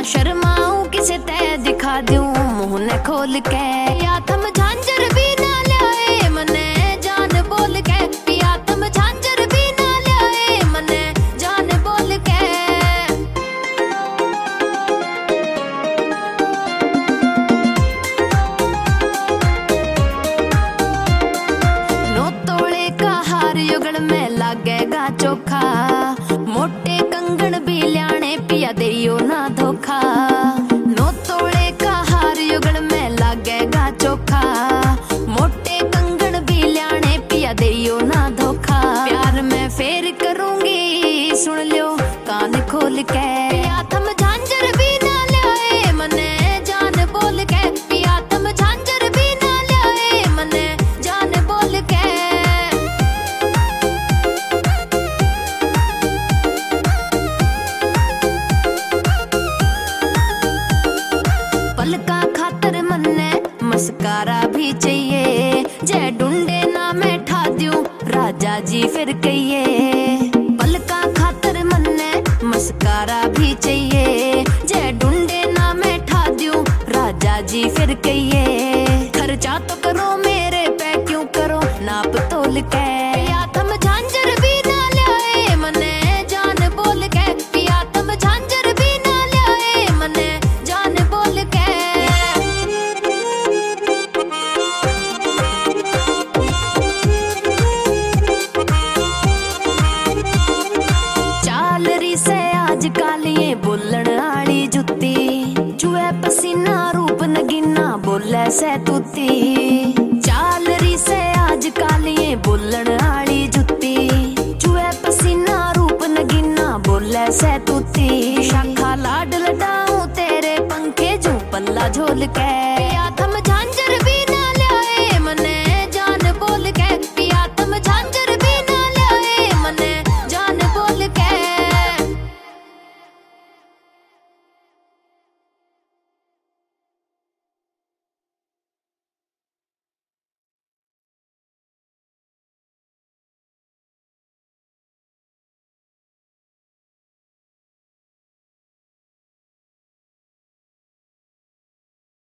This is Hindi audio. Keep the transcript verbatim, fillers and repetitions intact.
शर्माऊं किसे ते दिखा दूं मुंह न खोल के। या थम झांझर भी ना लाए मने जान बोल के, या थम झांझर भी ना लाए मने जान बोल के। नौ तोले का हार युगल में लागेगा चोखा, मोटे कंगन भी ल्याने पिया देयो ना धोखा। नौ तोले का हार युगल में लागेगा चोखा, मोटे कंगन भी ल्याने पिया देयो ना धोखा। प्यार में फेर करूंगी सुन लियो कान खोल के। या थम झांझर भी ना लाए मने जान बोल के, या थम झांझर भी ना लाए मने जान बोल के। पलका खातर मन्ने मस्कारा भी चाहिए, जे ढूंढे ना मैं ठा दूं राजा जी फिर कहिए। पलका खातर मन्ने मस्कारा भी चाहिए, जे ढूंढे ना मैं ठा दूं राजा जी फिर कहिए। खर्चा तो करो मेरे पे क्यों करो नाप तोल के। या थम झांझर भी ना लाए मने जान बोल के, या थम झांझर भी ना लाए मने जान बोल के। चाल री से आज कालिए बोलन आली जुत्ती, जुए पसीना रूप नगीना बोले से तूती। चाल री से आज कालिए बोलन आली जुत्ती, जुए पसीना रूप नगीना बोले से तूती। शाखा लाड लडाऊं तेरे पंखे जू पल्ला झोल के।